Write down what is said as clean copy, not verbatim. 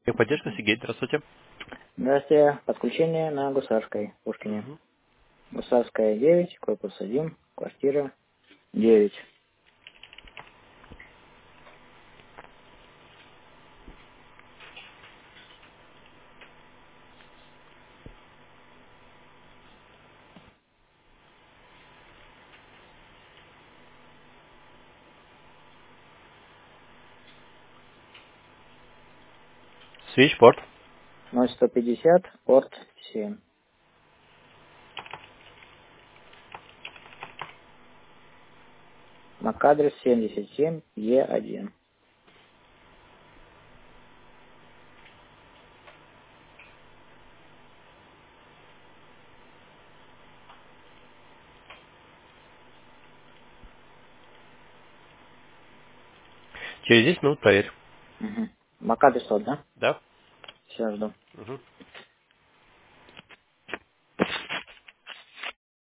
Поддержка, Сергей, здравствуйте. Здравствуйте. Подключение на Гусарской, Пушкине. Мгм. Гусарская 9, корпус 1, квартира 9. Свечпорт. 0150, порт 7. MAC-адрес 77Е1. Через 10 минут проверь. Угу. MAC-адрес тот, да? Да? Все, жду. Мгм.